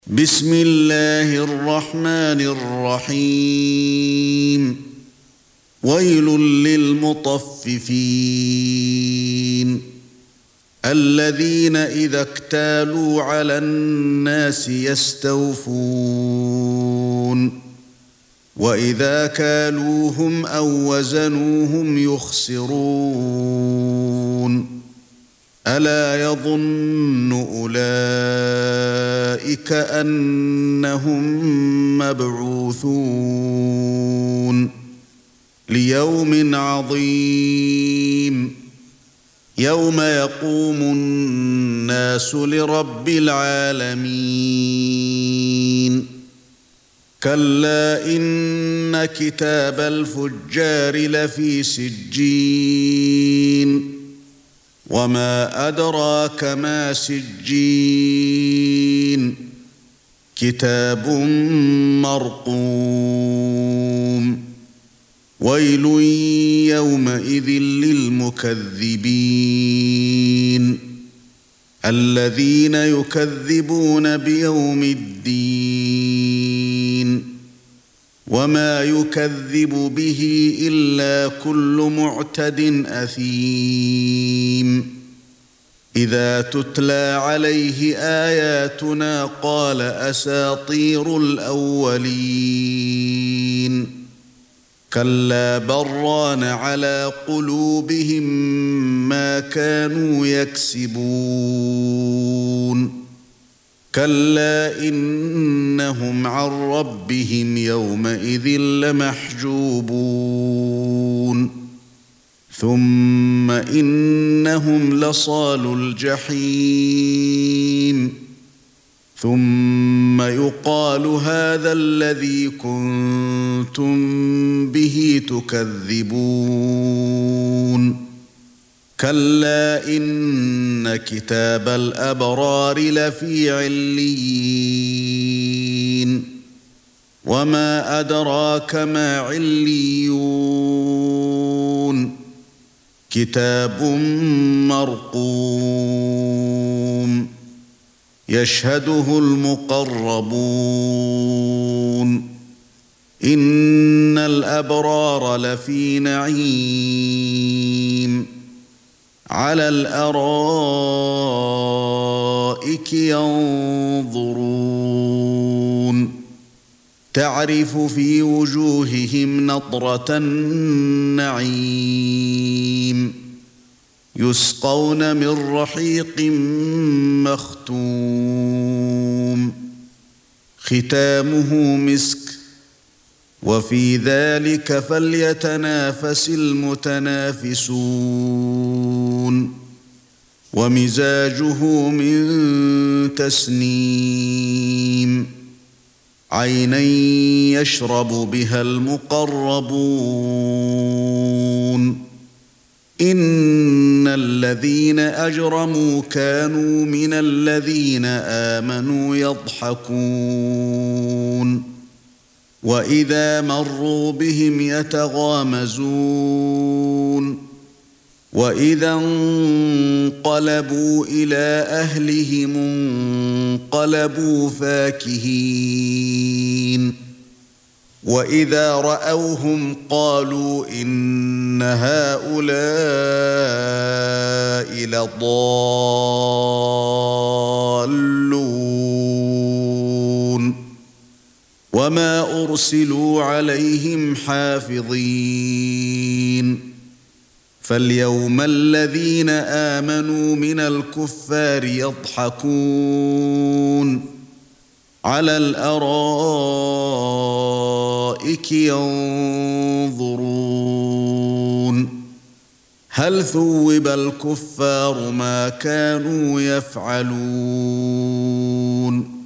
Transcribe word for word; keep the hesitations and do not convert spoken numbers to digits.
بسم الله الرحمن الرحيم ويل للمطففين الذين إذا اكتالوا على الناس يستوفون وإذا كالوهم أو وزنوهم يخسرون ألا يظن أولئك أنهم مبعوثون ليوم عظيم يوم يقوم الناس لرب العالمين كلا إن كتاب الفجار لفي سجين وما أدراك ما سجين كتاب مرقوم ويل يومئذ للمكذبين الذين يكذبون بيوم الدين وما يكذب به إلا كل معتد أثيم إذا تتلى عليه آياتنا قال أساطير الأولين كلا بران على قلوبهم ما كانوا يكسبون كلا إنهم عن ربهم يومئذ لمحجوبون ثم إنهم لصالو الجحيم ثم يقال هذا الذي كنتم به تكذبون كلا إن كتاب الأبرار لفي عليين وما أدراك ما عليون كتاب مرقوم يشهده المقربون إن الأبرار لفي نعيم على الأرائك ينظرون تعرف في وجوههم نضرة النعيم يسقون من رحيق مختوم ختامه مسك وفي ذلك فليتنافس المتنافسون ومزاجه من تسنيم عينا يشرب بها المقربون إن الذين أجرموا كانوا من الذين آمنوا يضحكون وإذا مروا بهم يتغامزون وإذا انقلبوا إلى أهلهم انقلبوا فاكهين وإذا رأوهم قالوا إن هؤلاء لضالون وما أرسلوا عليهم حافظين فاليوم الذين آمنوا من الكفار يضحكون على الأرائك ينظرون هل ثوب الكفار ما كانوا يفعلون